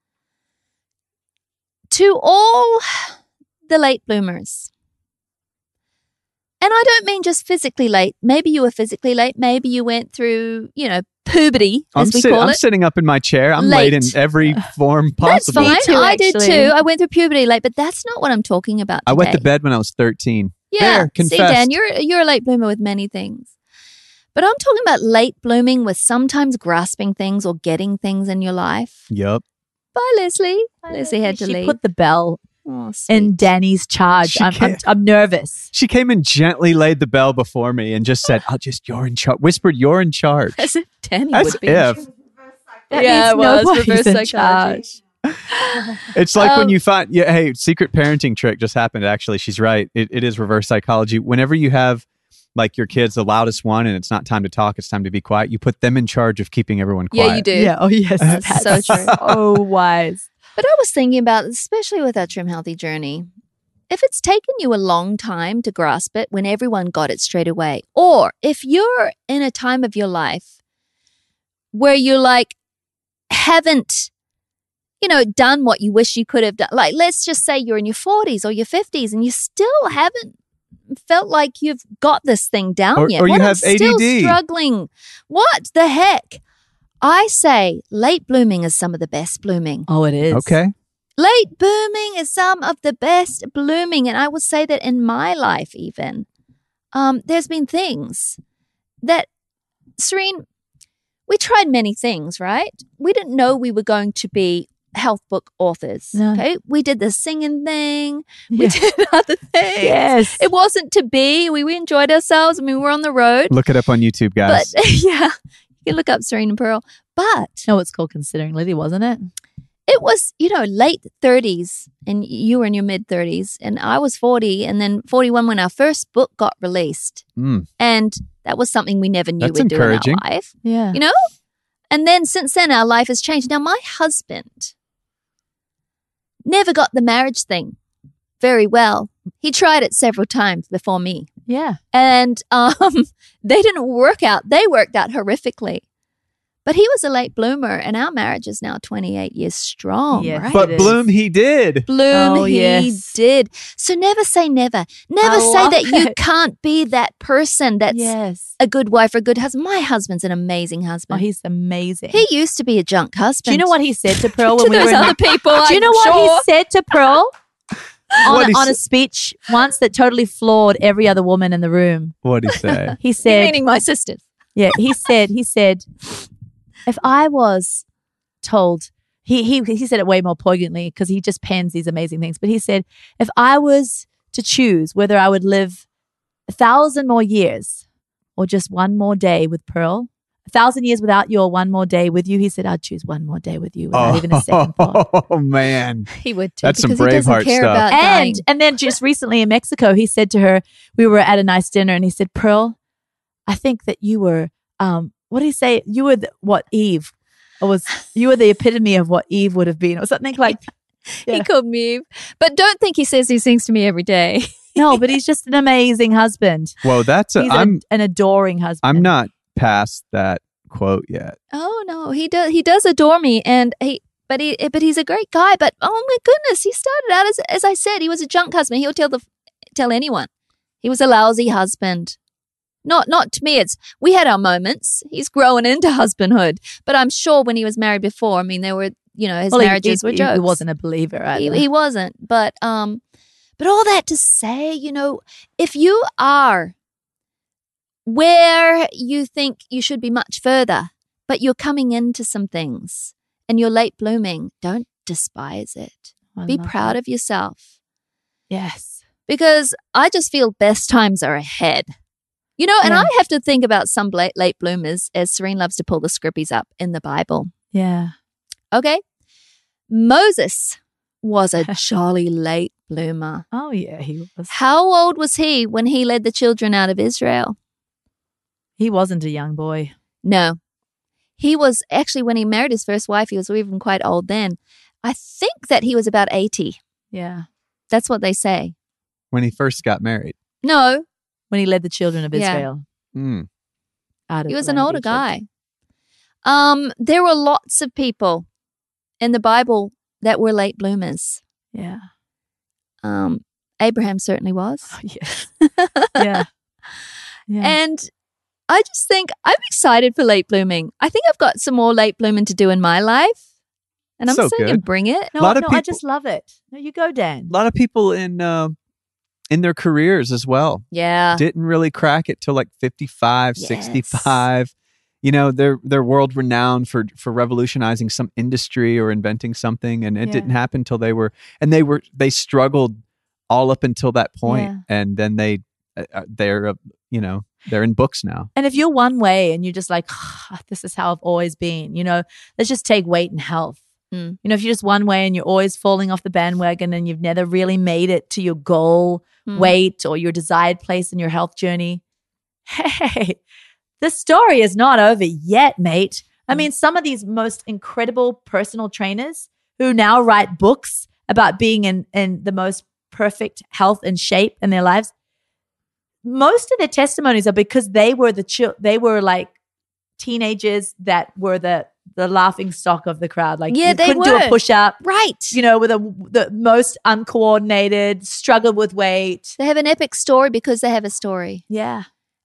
[SPEAKER 4] to all the late bloomers. And I don't mean just physically late. Maybe you were physically late. Maybe you went through, puberty, as we call
[SPEAKER 3] I'm
[SPEAKER 4] it.
[SPEAKER 3] sitting up in my chair. I'm late in
[SPEAKER 4] Late.
[SPEAKER 3] every form
[SPEAKER 4] That's
[SPEAKER 3] possible.
[SPEAKER 4] fine.
[SPEAKER 2] too,
[SPEAKER 4] I did
[SPEAKER 2] actually.
[SPEAKER 4] too. I went through puberty late, but that's not what I'm talking about
[SPEAKER 3] I
[SPEAKER 4] today.
[SPEAKER 3] went to bed when I was 13.
[SPEAKER 4] Yeah,
[SPEAKER 3] There,
[SPEAKER 4] see,
[SPEAKER 3] confessed.
[SPEAKER 4] Dan, you're a late bloomer with many things, but I'm talking about late blooming with sometimes grasping things or getting things in your life.
[SPEAKER 3] Yup.
[SPEAKER 4] Bye, Leslie. Leslie had to
[SPEAKER 2] she
[SPEAKER 4] leave.
[SPEAKER 2] put the bell
[SPEAKER 4] Oh, sweet.
[SPEAKER 2] in Danny's charge.
[SPEAKER 3] She
[SPEAKER 2] I'm
[SPEAKER 3] can't-
[SPEAKER 2] nervous.
[SPEAKER 3] She came and gently laid the bell before me and just said, you're in charge. Whispered, you're in charge.
[SPEAKER 4] As if Danny
[SPEAKER 3] As
[SPEAKER 4] would be.
[SPEAKER 3] if.
[SPEAKER 2] That
[SPEAKER 4] Yeah,
[SPEAKER 2] means
[SPEAKER 4] it was.
[SPEAKER 2] nobody's
[SPEAKER 4] Reverse
[SPEAKER 2] in
[SPEAKER 4] psychology.
[SPEAKER 2] charge.
[SPEAKER 3] It's like when
[SPEAKER 4] Um,
[SPEAKER 3] you find, hey, secret parenting trick just happened. Actually, she's right. It is reverse psychology. Whenever you have like your kids, the loudest one, and it's not time to talk, it's time to be quiet, you put them in charge of keeping everyone quiet.
[SPEAKER 4] Yeah, you do.
[SPEAKER 2] Yeah. Oh, yes.
[SPEAKER 4] That's so true.
[SPEAKER 2] So wise.
[SPEAKER 4] But I was thinking about, especially with our Trim Healthy journey, if it's taken you a long time to grasp it when everyone got it straight away, or if you're in a time of your life where you haven't, done what you wish you could have done. Like, let's just say you're in your 40s or your 50s and you still haven't felt like you've got this thing down
[SPEAKER 3] Or-
[SPEAKER 4] yet.
[SPEAKER 3] or you
[SPEAKER 4] What, I'm
[SPEAKER 3] have
[SPEAKER 4] still
[SPEAKER 3] ADD.
[SPEAKER 4] struggling. What the heck? I say late blooming is some of the best blooming.
[SPEAKER 2] Oh, it is.
[SPEAKER 3] Okay.
[SPEAKER 4] Late blooming is some of the best blooming. And I will say that in my life even, there's been things that, Serene, we tried many things, right? We didn't know we were going to be health book authors.
[SPEAKER 2] No.
[SPEAKER 4] Okay. We did the singing thing. We
[SPEAKER 2] Yeah.
[SPEAKER 4] did other things.
[SPEAKER 2] Yes.
[SPEAKER 4] It wasn't to be. We enjoyed ourselves. I mean, we were on the road.
[SPEAKER 3] Look it up on YouTube, guys.
[SPEAKER 4] But yeah, you can look up Serene and Pearl. But
[SPEAKER 2] No, it's called Considering Lily, wasn't it?
[SPEAKER 4] it was, late 30s and you were in your mid 30s and I was 40 and then 41 when our first book got released.
[SPEAKER 3] Mm.
[SPEAKER 4] And that was something we never knew
[SPEAKER 3] That's
[SPEAKER 4] we'd do in our
[SPEAKER 3] encouraging.
[SPEAKER 4] life.
[SPEAKER 2] Yeah.
[SPEAKER 4] And then since then, our life has changed. Now, my husband never got the marriage thing very well. He tried it several times before me.
[SPEAKER 2] Yeah.
[SPEAKER 4] And they didn't work out. They worked out horrifically. But he was a late bloomer, and our marriage is now 28 years strong,
[SPEAKER 2] Yes.
[SPEAKER 4] right?
[SPEAKER 3] But
[SPEAKER 2] It
[SPEAKER 3] bloom he did.
[SPEAKER 4] Bloom,
[SPEAKER 2] Oh,
[SPEAKER 4] he
[SPEAKER 2] yes.
[SPEAKER 4] did. So never say never. Never
[SPEAKER 2] I
[SPEAKER 4] say
[SPEAKER 2] love
[SPEAKER 4] that you
[SPEAKER 2] it.
[SPEAKER 4] can't be that person that's
[SPEAKER 2] Yes.
[SPEAKER 4] a good wife or a good husband. My husband's an amazing
[SPEAKER 2] Oh,
[SPEAKER 4] husband.
[SPEAKER 2] he's amazing.
[SPEAKER 4] He used to be a junk husband.
[SPEAKER 2] Do you know what he said to Pearl
[SPEAKER 4] to
[SPEAKER 2] when we
[SPEAKER 4] those
[SPEAKER 2] were in
[SPEAKER 4] other people?
[SPEAKER 2] Do you know
[SPEAKER 4] I'm
[SPEAKER 2] what
[SPEAKER 4] sure.
[SPEAKER 2] he said to Pearl
[SPEAKER 3] What'd he
[SPEAKER 2] on a
[SPEAKER 3] say?
[SPEAKER 2] speech once that totally floored every other woman in the room?
[SPEAKER 3] What'd he say?
[SPEAKER 2] He said,
[SPEAKER 4] Meaning my sisters.
[SPEAKER 2] yeah, he said, if I was told, he said it way more poignantly because he just pens these amazing things. But he said, if I was to choose whether I would live 1,000 more years or just one more day with Pearl, 1,000 years without you or one more day with you, he said, I'd choose one more day with you without even a second thought.
[SPEAKER 3] Oh, man.
[SPEAKER 4] He would too.
[SPEAKER 3] That's some
[SPEAKER 4] because he doesn't
[SPEAKER 3] Braveheart
[SPEAKER 4] care
[SPEAKER 3] stuff.
[SPEAKER 4] about dying.
[SPEAKER 2] And then just recently in Mexico, he said to her, we were at a nice dinner, and he said, Pearl, I think that you were, what did he say? You were what Eve was. You were the epitome of what Eve would have been, or something like.
[SPEAKER 4] He
[SPEAKER 2] Yeah.
[SPEAKER 4] called me Eve. But don't think he says these things to me every day.
[SPEAKER 2] No, but he's just an amazing husband.
[SPEAKER 3] Well, that's
[SPEAKER 2] He's an adoring husband.
[SPEAKER 3] I'm not past that quote yet.
[SPEAKER 4] Oh no, he does adore me, and but he's a great guy. But oh my goodness, he started out as I said, he was a junk husband. He'll tell anyone he was a lousy husband. Not to me. We had our moments. He's growing into husbandhood, but I'm sure when he was married before, I mean, there were his marriages were jokes.
[SPEAKER 2] He wasn't a believer. Either.
[SPEAKER 4] He wasn't, but all that to say, if you are where you think you should be much further, but you're coming into some things and you're late blooming, don't despise it.
[SPEAKER 2] I
[SPEAKER 4] Be
[SPEAKER 2] love
[SPEAKER 4] proud
[SPEAKER 2] that.
[SPEAKER 4] of yourself,
[SPEAKER 2] Yes.
[SPEAKER 4] because I just feel best times are ahead. And
[SPEAKER 2] Yeah.
[SPEAKER 4] I have to think about some late bloomers, as Serene loves to pull the scrippies up in the Bible.
[SPEAKER 2] Yeah.
[SPEAKER 4] Okay. Moses was a jolly late bloomer.
[SPEAKER 2] Oh yeah, he was.
[SPEAKER 4] How old was he when he led the children out of Israel?
[SPEAKER 2] He wasn't a young boy.
[SPEAKER 4] No. He was actually, when he married his first wife, he was even quite old then. I think that he was about 80.
[SPEAKER 2] Yeah.
[SPEAKER 4] That's what they say.
[SPEAKER 3] When he first got married.
[SPEAKER 4] No,
[SPEAKER 2] When he led the children of
[SPEAKER 4] Yeah.
[SPEAKER 2] Israel
[SPEAKER 3] Mm.
[SPEAKER 2] out of
[SPEAKER 4] he was
[SPEAKER 2] the
[SPEAKER 4] an
[SPEAKER 2] land of
[SPEAKER 4] older
[SPEAKER 2] Egypt.
[SPEAKER 4] guy. There were lots of people in the Bible that were late bloomers.
[SPEAKER 2] Yeah.
[SPEAKER 4] Abraham certainly was.
[SPEAKER 2] Oh, yes. Yeah. Yeah.
[SPEAKER 4] And I just think I'm excited for late blooming. I think I've got some more late blooming to do in my life. And I'm
[SPEAKER 3] So
[SPEAKER 4] saying
[SPEAKER 3] good.
[SPEAKER 4] bring it.
[SPEAKER 2] no,
[SPEAKER 3] lot of
[SPEAKER 2] I
[SPEAKER 3] people-
[SPEAKER 2] just love it. No, you go, Dan.
[SPEAKER 3] A lot of people in their careers as well
[SPEAKER 4] Yeah.
[SPEAKER 3] didn't really crack it till like 55,
[SPEAKER 4] Yes.
[SPEAKER 3] 65. They're world renowned for revolutionizing some industry or inventing something, and it
[SPEAKER 2] Yeah.
[SPEAKER 3] didn't happen till they struggled all up until that point,
[SPEAKER 4] Yeah.
[SPEAKER 3] and then they're in books now.
[SPEAKER 2] And if you're one way and you're just like, this is how I've always been, let's just take weight and health.
[SPEAKER 4] Mm.
[SPEAKER 2] If you're just one way and you're always falling off the bandwagon and you've never really made it to your goal
[SPEAKER 4] Mm.
[SPEAKER 2] weight or your desired place in your health journey, hey, the story is not over yet, mate. I mean, some of these most incredible personal trainers who now write books about being in the most perfect health and shape in their lives, most of their testimonies are because they were they were like teenagers that were the laughing stock of the crowd. Like,
[SPEAKER 4] Yeah,
[SPEAKER 2] you
[SPEAKER 4] they
[SPEAKER 2] couldn't do a
[SPEAKER 4] were.
[SPEAKER 2] push-up,
[SPEAKER 4] Right.
[SPEAKER 2] with the most uncoordinated, struggled with weight.
[SPEAKER 4] They have an epic story because they have a story.
[SPEAKER 2] Yeah.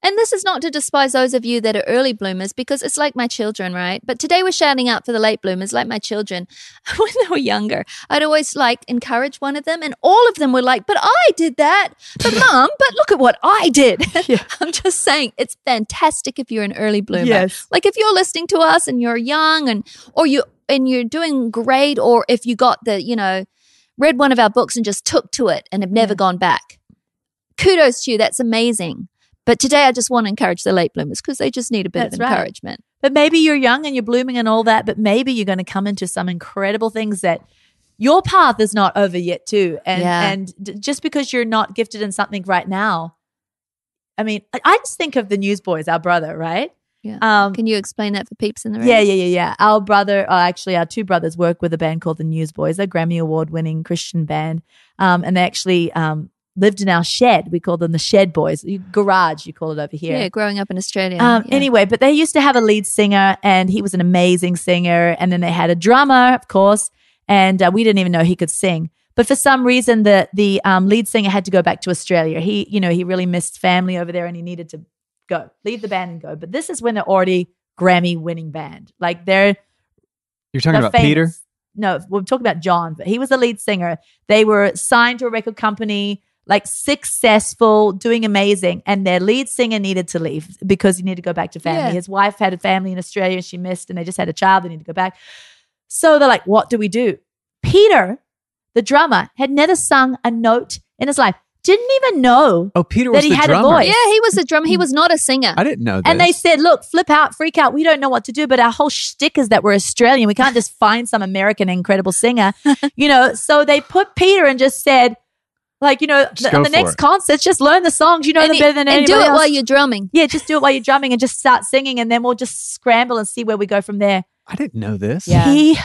[SPEAKER 4] And this is not to despise those of you that are early bloomers, because it's like my children, right? But today we're shouting out for the late bloomers, like my children. When they were younger, I'd always encourage one of them, and all of them were like, but I did that. But Mom, but look at what I did.
[SPEAKER 2] Yeah.
[SPEAKER 4] I'm just saying, it's fantastic if you're an early bloomer.
[SPEAKER 2] Yes.
[SPEAKER 4] Like if you're listening to us and you're young or you're doing great, or if you got read one of our books and just took to it and have never gone back. Kudos to you. That's amazing. But today I just want to encourage the late bloomers because they just need a bit
[SPEAKER 2] That's
[SPEAKER 4] of
[SPEAKER 2] right.
[SPEAKER 4] encouragement.
[SPEAKER 2] But maybe you're young and you're blooming and all that, but maybe you're going to come into some incredible things that your path is not over yet too. And just because you're not gifted in something right now, I mean, I just think of the Newsboys, our brother, right?
[SPEAKER 4] Yeah. Can you explain that for peeps in the room?
[SPEAKER 2] Yeah. Our brother, actually our two brothers work with a band called the Newsboys, a Grammy Award winning Christian band. And they actually lived in our shed. We call them the Shed Boys. Garage, you call it over here.
[SPEAKER 4] Yeah, growing up in Australia.
[SPEAKER 2] Anyway, but they used to have a lead singer and he was an amazing singer. And then they had a drummer, of course, and we didn't even know he could sing. But for some reason, the lead singer had to go back to Australia. He really missed family over there and he needed to leave the band and go. But this is when they're already Grammy-winning band. Like
[SPEAKER 3] You're talking about
[SPEAKER 2] famous.
[SPEAKER 3] Peter?
[SPEAKER 2] No, we're talking about John, but he was the lead singer. They were signed to a record company, like successful, doing amazing, and their lead singer needed to leave because he needed to go back to family.
[SPEAKER 4] Yeah.
[SPEAKER 2] His wife had a family in Australia and she missed, and they just had a child. They needed to go back. So they're like, what do we do? Peter, the drummer, had never sung a note in his life. Didn't even know
[SPEAKER 3] Oh, Peter
[SPEAKER 2] that
[SPEAKER 3] was
[SPEAKER 2] he
[SPEAKER 3] the
[SPEAKER 2] had a
[SPEAKER 3] drummer.
[SPEAKER 2] voice.
[SPEAKER 4] Yeah, he was a drummer. He was not a singer.
[SPEAKER 3] I didn't know this.
[SPEAKER 2] And they said, look, flip out, freak out. We don't know what to do, but our whole shtick is that we're Australian. We can't just find some American incredible singer, So they put Peter and just said, on the next concert, just learn the songs. You know them better than anybody
[SPEAKER 4] do it
[SPEAKER 2] else.
[SPEAKER 4] while you're drumming.
[SPEAKER 2] Yeah, just do it while you're drumming and just start singing, and then we'll just scramble and see where we go from there.
[SPEAKER 3] I didn't know this.
[SPEAKER 2] Yeah. He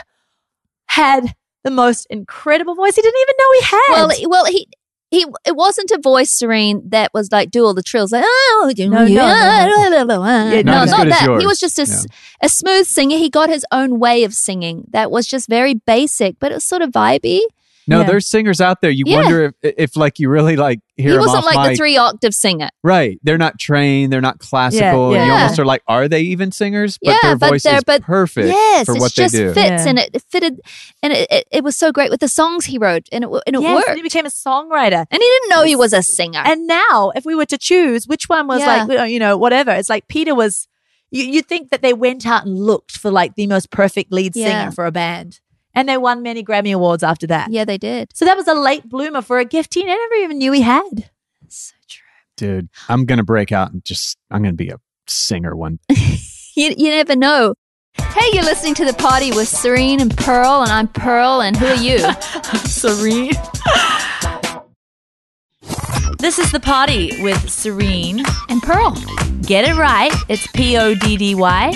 [SPEAKER 2] had the most incredible voice. He didn't even know he had.
[SPEAKER 4] Well, it wasn't a voice, Serene, that was like do all the trills. Like, oh,
[SPEAKER 2] No.
[SPEAKER 4] no,
[SPEAKER 2] Yeah,
[SPEAKER 3] not as
[SPEAKER 4] not
[SPEAKER 3] good as
[SPEAKER 4] that.
[SPEAKER 3] yours.
[SPEAKER 4] He was just a smooth singer. He got his own way of singing that was just very basic, but it was sort of vibey.
[SPEAKER 3] No,
[SPEAKER 2] Yeah.
[SPEAKER 3] there's singers out there. You
[SPEAKER 4] Yeah.
[SPEAKER 3] wonder if like you really like hear
[SPEAKER 4] He
[SPEAKER 3] them
[SPEAKER 4] wasn't
[SPEAKER 3] off
[SPEAKER 4] like
[SPEAKER 3] mic.
[SPEAKER 4] the 3-octave singer.
[SPEAKER 3] Right. They're not trained. They're not classical.
[SPEAKER 2] Yeah.
[SPEAKER 3] And you
[SPEAKER 4] Yeah.
[SPEAKER 3] almost are like, are they even singers? But
[SPEAKER 4] Yeah,
[SPEAKER 3] their
[SPEAKER 4] but
[SPEAKER 3] voice
[SPEAKER 4] they're-
[SPEAKER 3] is
[SPEAKER 4] but
[SPEAKER 3] perfect
[SPEAKER 4] Yes,
[SPEAKER 3] for
[SPEAKER 4] it
[SPEAKER 3] what they
[SPEAKER 4] just
[SPEAKER 3] do.
[SPEAKER 4] fits,
[SPEAKER 2] Yeah.
[SPEAKER 4] and it fitted, and it was so great with the songs he wrote, and it
[SPEAKER 2] Yes,
[SPEAKER 4] worked.
[SPEAKER 2] and he became a songwriter.
[SPEAKER 4] And he didn't know he was a singer.
[SPEAKER 2] And now, if we were to choose which one was
[SPEAKER 4] Yeah.
[SPEAKER 2] whatever, it's like Peter was, you'd think that they went out and looked for like the most perfect lead singer
[SPEAKER 4] Yeah.
[SPEAKER 2] for a band. And they won many Grammy Awards after that.
[SPEAKER 4] Yeah, they did.
[SPEAKER 2] So that was a late bloomer for a gift he never even knew he had.
[SPEAKER 4] So true.
[SPEAKER 3] Dude, I'm going to break out and I'm going to be a singer one.
[SPEAKER 4] You never know. Hey, you're listening to The Party with Serene and Pearl, and I'm Pearl, and who are you?
[SPEAKER 2] Serene. This is The Party with Serene.
[SPEAKER 4] And Pearl.
[SPEAKER 2] Get it right. It's Poddy.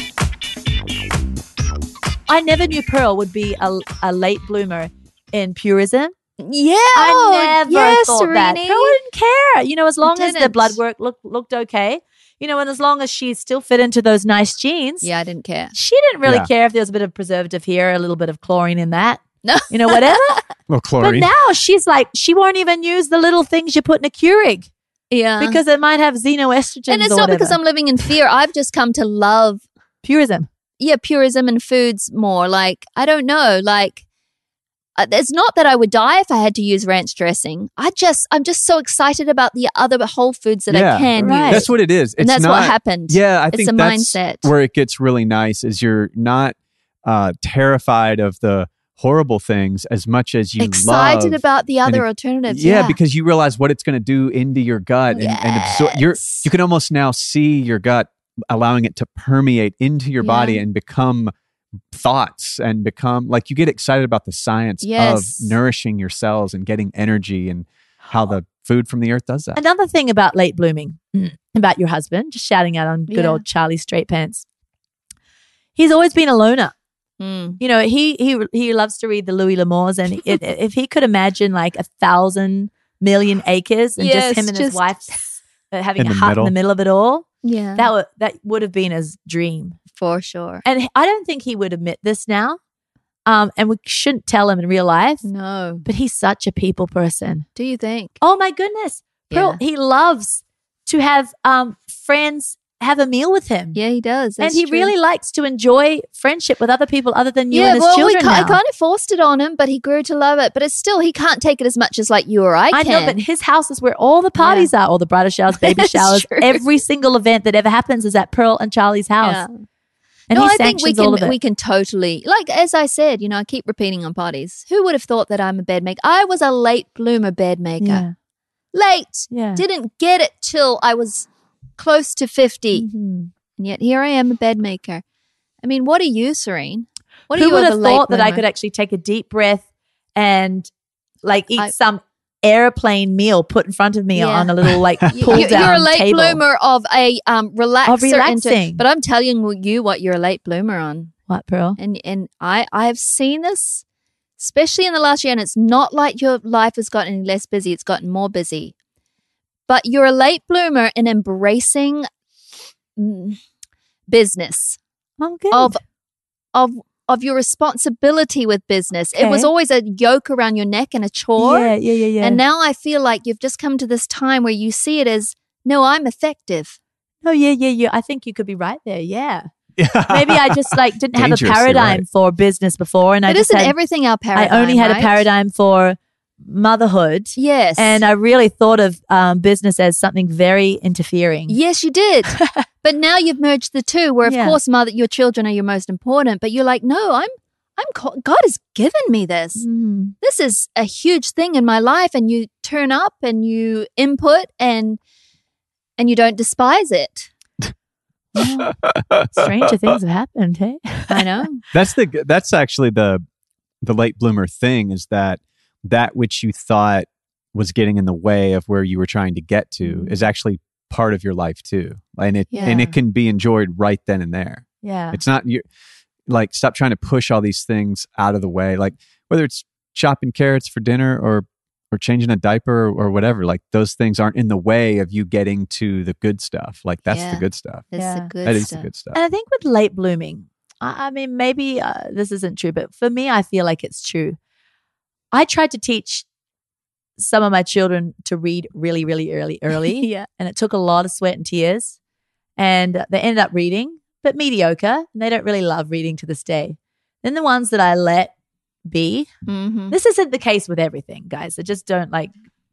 [SPEAKER 2] I never knew Pearl would be a late bloomer in purism.
[SPEAKER 4] Yeah.
[SPEAKER 2] I never thought that.
[SPEAKER 4] Serene.
[SPEAKER 2] Pearl didn't care. As long as the
[SPEAKER 4] didn't.
[SPEAKER 2] blood work looked okay, and as long as she still fit into those nice jeans.
[SPEAKER 4] Yeah, I didn't care.
[SPEAKER 2] She didn't really
[SPEAKER 3] Yeah.
[SPEAKER 2] care if there was a bit of preservative here, a little bit of chlorine in that.
[SPEAKER 4] No.
[SPEAKER 2] Whatever.
[SPEAKER 3] Well,
[SPEAKER 2] But
[SPEAKER 3] chlorine.
[SPEAKER 2] now she's like, she won't even use the little things you put in a Keurig
[SPEAKER 4] Yeah.
[SPEAKER 2] because it might have xenoestrogens.
[SPEAKER 4] And it's
[SPEAKER 2] or
[SPEAKER 4] not because
[SPEAKER 2] whatever.
[SPEAKER 4] I'm living in fear. I've just come to love,
[SPEAKER 2] purism.
[SPEAKER 4] purism and foods more. Like, I don't know. Like, it's not that I would die if I had to use ranch dressing. I'm just so excited about the other whole foods that
[SPEAKER 3] Yeah.
[SPEAKER 4] I can
[SPEAKER 2] Right.
[SPEAKER 4] use.
[SPEAKER 3] That's what it is.
[SPEAKER 4] and
[SPEAKER 3] It's
[SPEAKER 4] that's
[SPEAKER 3] not,
[SPEAKER 4] what happened.
[SPEAKER 3] Yeah, I
[SPEAKER 4] It's
[SPEAKER 3] think
[SPEAKER 4] a
[SPEAKER 3] that's
[SPEAKER 4] mindset.
[SPEAKER 3] where it gets really nice is you're not terrified of the horrible things as much as you
[SPEAKER 4] Excited
[SPEAKER 3] love.
[SPEAKER 4] about the other
[SPEAKER 3] and
[SPEAKER 4] alternatives.
[SPEAKER 3] Yeah, because you realize what it's going to do into your gut and absorb.
[SPEAKER 4] Yes.
[SPEAKER 3] You can almost now see your gut allowing it to permeate into your body
[SPEAKER 4] Yeah.
[SPEAKER 3] and become thoughts and become like you get excited about the science
[SPEAKER 4] Yes.
[SPEAKER 3] of nourishing your cells and getting energy and how the food from the earth does that.
[SPEAKER 2] Another thing about late blooming, about your husband, just shouting out on good
[SPEAKER 4] Yeah.
[SPEAKER 2] old Charlie Straight Pants. He's always been a loner.
[SPEAKER 4] Mm.
[SPEAKER 2] He loves to read the Louis L'Amours, and if he could imagine like 1,000 million acres and
[SPEAKER 4] Yes,
[SPEAKER 2] just him and his
[SPEAKER 4] just-
[SPEAKER 2] wife having
[SPEAKER 3] In
[SPEAKER 2] a
[SPEAKER 3] the
[SPEAKER 2] hut
[SPEAKER 3] middle.
[SPEAKER 2] in the middle of it all,
[SPEAKER 4] Yeah.
[SPEAKER 2] that would have been his dream.
[SPEAKER 4] For sure.
[SPEAKER 2] And I don't think he would admit this now, and we shouldn't tell him in real life.
[SPEAKER 4] No.
[SPEAKER 2] But he's such a people person.
[SPEAKER 4] Do you think?
[SPEAKER 2] Oh my goodness, Pearl,
[SPEAKER 4] Yeah.
[SPEAKER 2] he loves to have friends have a meal with him.
[SPEAKER 4] Yeah, he does.
[SPEAKER 2] And
[SPEAKER 4] That's
[SPEAKER 2] he
[SPEAKER 4] true.
[SPEAKER 2] really likes to enjoy friendship with other people other than you
[SPEAKER 4] Yeah,
[SPEAKER 2] and his
[SPEAKER 4] well,
[SPEAKER 2] children
[SPEAKER 4] I
[SPEAKER 2] now.
[SPEAKER 4] kind of forced it on him, but he grew to love it. But it's still, he can't take it as much as like you or I
[SPEAKER 2] I
[SPEAKER 4] can.
[SPEAKER 2] know, but his house is where all the parties are, all the bridal showers, baby
[SPEAKER 4] That's
[SPEAKER 2] showers,
[SPEAKER 4] true.
[SPEAKER 2] every single event that ever happens is at Pearl and Charlie's house.
[SPEAKER 4] Yeah.
[SPEAKER 2] And
[SPEAKER 4] No,
[SPEAKER 2] he
[SPEAKER 4] I think
[SPEAKER 2] sanctions all of it.
[SPEAKER 4] we can totally, like as I said, I keep repeating on parties. Who would have thought that I'm a bed maker? I was a late bloomer bed maker.
[SPEAKER 2] Yeah.
[SPEAKER 4] Late.
[SPEAKER 2] Yeah.
[SPEAKER 4] Didn't get it till I was close to 50.
[SPEAKER 2] Mhm.
[SPEAKER 4] And yet here I am, a bed maker. I mean, what are you, Serene? What are
[SPEAKER 2] Who
[SPEAKER 4] you
[SPEAKER 2] would
[SPEAKER 4] of
[SPEAKER 2] have
[SPEAKER 4] a late
[SPEAKER 2] thought that I
[SPEAKER 4] bloomer?
[SPEAKER 2] could actually take a deep breath and like eat
[SPEAKER 4] I-
[SPEAKER 2] some airplane meal put in front of me
[SPEAKER 4] Yeah.
[SPEAKER 2] on a little like pull
[SPEAKER 4] You're
[SPEAKER 2] down
[SPEAKER 4] a late
[SPEAKER 2] table.
[SPEAKER 4] bloomer of a relaxer.
[SPEAKER 2] relaxing.
[SPEAKER 4] But I'm telling you what you're a late bloomer on.
[SPEAKER 2] What, Pearl?
[SPEAKER 4] And I have seen this, especially in the last year, and it's not like your life has gotten any less busy, it's gotten more busy. But you're a late bloomer in embracing business,
[SPEAKER 2] Oh, good.
[SPEAKER 4] of your responsibility with business. It was
[SPEAKER 2] Okay.
[SPEAKER 4] always a yoke around your neck and a chore.
[SPEAKER 2] Yeah.
[SPEAKER 4] And now I feel like you've just come to this time where you see it as, no, I'm effective.
[SPEAKER 2] Oh, yeah. I think you could be right there. Yeah. Maybe I just like didn't have a
[SPEAKER 3] Dangerously
[SPEAKER 2] paradigm
[SPEAKER 3] right.
[SPEAKER 2] for business before, and I
[SPEAKER 4] But
[SPEAKER 2] just
[SPEAKER 4] isn't
[SPEAKER 2] had,
[SPEAKER 4] everything our paradigm?
[SPEAKER 2] I only had
[SPEAKER 4] right?
[SPEAKER 2] a paradigm for motherhood,
[SPEAKER 4] Yes.
[SPEAKER 2] and I really thought of business as something very interfering.
[SPEAKER 4] Yes, you did. But now you've merged the two, where of
[SPEAKER 2] Yeah.
[SPEAKER 4] course, your children are your most important. But you're like, no, God has given me this.
[SPEAKER 2] Mm.
[SPEAKER 4] This is a huge thing in my life, and you turn up and you input and you don't despise it.
[SPEAKER 2] Well, stranger things have happened. Hey,
[SPEAKER 4] I know.
[SPEAKER 3] That's actually the late bloomer thing, is that which you thought was getting in the way of where you were trying to get to is actually part of your life too, and
[SPEAKER 4] Yeah.
[SPEAKER 3] it can be enjoyed right then and there.
[SPEAKER 2] yeah,
[SPEAKER 3] It's not you like stop trying to push all these things out of the way, like whether it's chopping carrots for dinner or changing a diaper or whatever. Like those things aren't in the way of you getting to the good stuff. Like that's
[SPEAKER 4] Yeah.
[SPEAKER 3] the good stuff.
[SPEAKER 4] It's
[SPEAKER 2] Yeah.
[SPEAKER 4] the good
[SPEAKER 3] That is
[SPEAKER 4] stuff.
[SPEAKER 3] the good stuff.
[SPEAKER 2] and I think with late blooming, I mean, maybe this isn't true, but for me, I feel like it's true. I tried to teach some of my children to read really, really early,
[SPEAKER 4] Yeah.
[SPEAKER 2] and it took a lot of sweat and tears, and they ended up reading, but mediocre, and they don't really love reading to this day. Then the ones that I let be,
[SPEAKER 4] Mm-hmm.
[SPEAKER 2] this isn't the case with everything, guys. I just don't like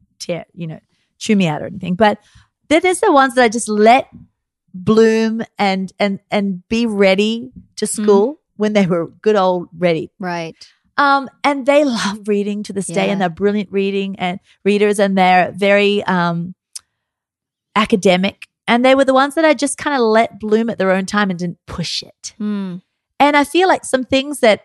[SPEAKER 2] chew me out or anything. But then there's the ones that I just let bloom and be ready to school when they were good old ready.
[SPEAKER 4] Right.
[SPEAKER 2] And they love reading to this day,
[SPEAKER 4] Yeah.
[SPEAKER 2] and they're brilliant readers, and they're very academic. And they were the ones that I just kind of let bloom at their own time and didn't push it.
[SPEAKER 4] Mm.
[SPEAKER 2] And I feel like some things that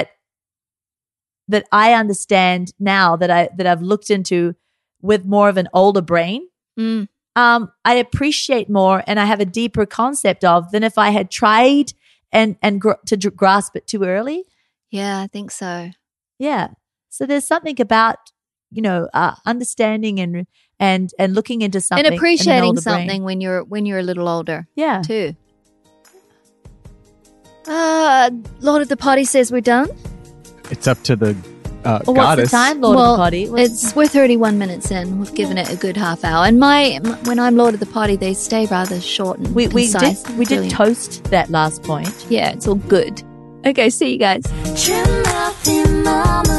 [SPEAKER 2] I understand now that I've looked into with more of an older brain,
[SPEAKER 4] Mm.
[SPEAKER 2] I appreciate more, and I have a deeper concept of than if I had tried and grasp it too early.
[SPEAKER 4] Yeah, I think so.
[SPEAKER 2] Yeah. So there's something about understanding and looking into something
[SPEAKER 4] And
[SPEAKER 2] in an
[SPEAKER 4] appreciating
[SPEAKER 2] older brain.
[SPEAKER 4] something when you're a little older
[SPEAKER 2] Yeah.
[SPEAKER 4] too. Lord of the Potty says we're done.
[SPEAKER 3] It's up to the
[SPEAKER 2] Well, what's
[SPEAKER 3] goddess.
[SPEAKER 2] the time, Lord of the Potty?
[SPEAKER 4] We're 31 minutes in. We've given it a good half hour. And when I'm Lord of the Potty, they stay rather short and
[SPEAKER 2] we
[SPEAKER 4] concise.
[SPEAKER 2] did
[SPEAKER 4] Brilliant.
[SPEAKER 2] toast that last point.
[SPEAKER 4] Yeah, it's all good. Okay, see you guys.
[SPEAKER 6] Trim out the mama